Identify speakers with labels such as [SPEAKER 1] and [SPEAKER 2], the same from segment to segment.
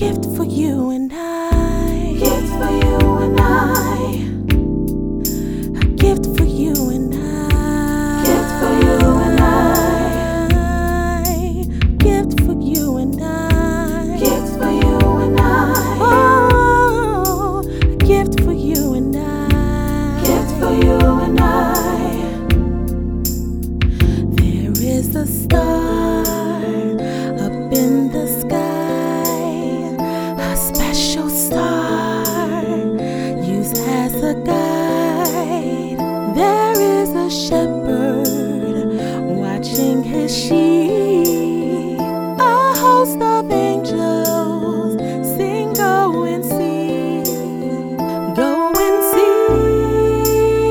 [SPEAKER 1] gift for you and I.
[SPEAKER 2] Gift for you and I.
[SPEAKER 1] A gift for you and I.
[SPEAKER 2] Gift for you and I.
[SPEAKER 1] Gift for you and I.
[SPEAKER 2] Gift for you and I.
[SPEAKER 1] Oh, a gift for you and I.
[SPEAKER 2] Gift for you and I.
[SPEAKER 1] There is a star up in the sky, a special star used as a guide. There is a shepherd watching his sheep. A host of angels sing, go and see, go and see.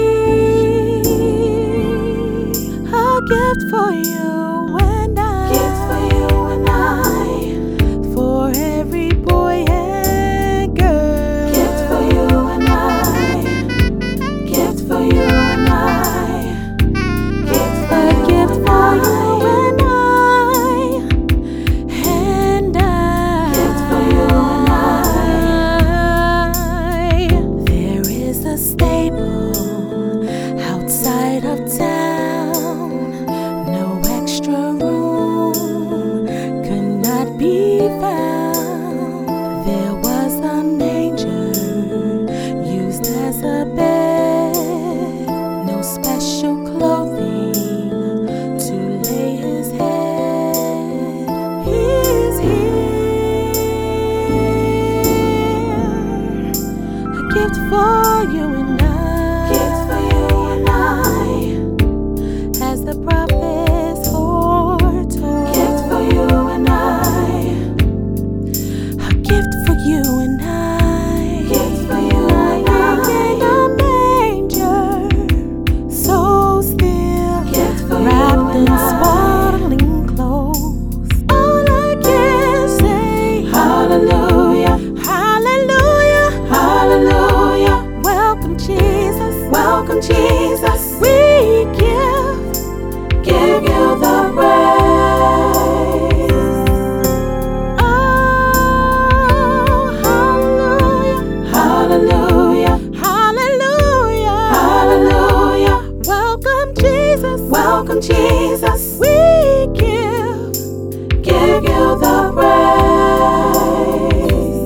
[SPEAKER 1] A gift for you and I.
[SPEAKER 2] Gift for you and I.
[SPEAKER 1] For every boy and girl.
[SPEAKER 2] Gift for you and I. Gift for you and I. Gift for
[SPEAKER 1] A
[SPEAKER 2] you
[SPEAKER 1] gift
[SPEAKER 2] and
[SPEAKER 1] for you
[SPEAKER 2] I.
[SPEAKER 1] and I. And
[SPEAKER 2] Gift for you and
[SPEAKER 1] I. There is a stable outside of town. No extra room could not be found. There was a manger used as a bed. No special clothing to lay his head. He's here. A gift for you and I.
[SPEAKER 2] Gift for you and I.
[SPEAKER 1] As the prophets foretold.
[SPEAKER 2] Gift for you and I.
[SPEAKER 1] A gift for you and I.
[SPEAKER 2] Gift for you and
[SPEAKER 1] Lying in
[SPEAKER 2] I.
[SPEAKER 1] a manger, so still,
[SPEAKER 2] Gift for you
[SPEAKER 1] wrapped in
[SPEAKER 2] and I.
[SPEAKER 1] swaddling clothes. All I can say,
[SPEAKER 2] Hallelujah.
[SPEAKER 1] hallelujah,
[SPEAKER 2] Hallelujah.
[SPEAKER 1] welcome Jesus.
[SPEAKER 2] Welcome Jesus.
[SPEAKER 1] We
[SPEAKER 2] Give you the praise.
[SPEAKER 1] oh, hallelujah,
[SPEAKER 2] Hallelujah.
[SPEAKER 1] hallelujah,
[SPEAKER 2] Hallelujah.
[SPEAKER 1] welcome Jesus.
[SPEAKER 2] Welcome Jesus.
[SPEAKER 1] We
[SPEAKER 2] Give you the praise.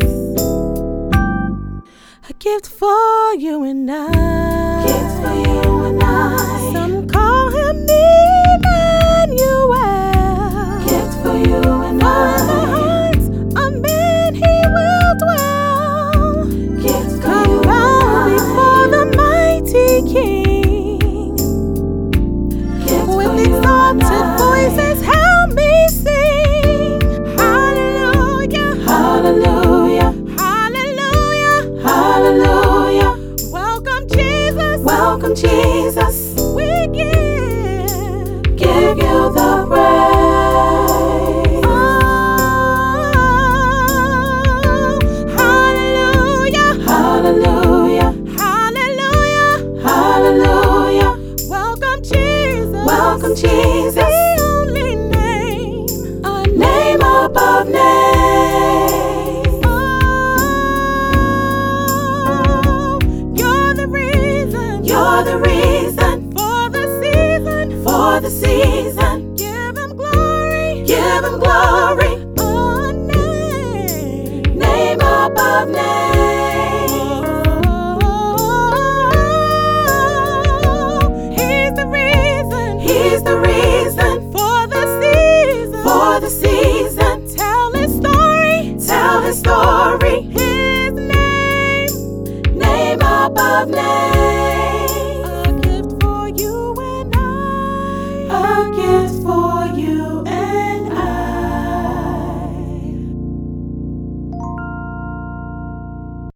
[SPEAKER 1] a gift for you and I.
[SPEAKER 2] Gift for you and I.
[SPEAKER 1] Some call him Emmanuel.
[SPEAKER 2] Gift for you and
[SPEAKER 1] For in the
[SPEAKER 2] I.
[SPEAKER 1] hearts of men he will dwell.
[SPEAKER 2] Gift for
[SPEAKER 1] Come
[SPEAKER 2] you
[SPEAKER 1] bow
[SPEAKER 2] and
[SPEAKER 1] before
[SPEAKER 2] I.
[SPEAKER 1] the mighty King.
[SPEAKER 2] Gift for
[SPEAKER 1] With
[SPEAKER 2] you and
[SPEAKER 1] exalted
[SPEAKER 2] I.
[SPEAKER 1] voices help me sing. Hallelujah,
[SPEAKER 2] Hallelujah.
[SPEAKER 1] hallelujah,
[SPEAKER 2] Hallelujah.
[SPEAKER 1] welcome Jesus.
[SPEAKER 2] Welcome Jesus.
[SPEAKER 1] We
[SPEAKER 2] Give you the praise.
[SPEAKER 1] oh, hallelujah,
[SPEAKER 2] Hallelujah.
[SPEAKER 1] hallelujah,
[SPEAKER 2] Hallelujah.
[SPEAKER 1] welcome Jesus.
[SPEAKER 2] Welcome Jesus.
[SPEAKER 1] The only name, a
[SPEAKER 2] Name above names.
[SPEAKER 1] oh, you're the reason,
[SPEAKER 2] You're the reason
[SPEAKER 1] for the season.
[SPEAKER 2] for the season.
[SPEAKER 1] Give him glory,
[SPEAKER 2] Give him glory.
[SPEAKER 1] a name,
[SPEAKER 2] Name above names.
[SPEAKER 1] he's the reason,
[SPEAKER 2] He's the reason
[SPEAKER 1] for the season.
[SPEAKER 2] for the season.
[SPEAKER 1] Tell his story,
[SPEAKER 2] Tell his story.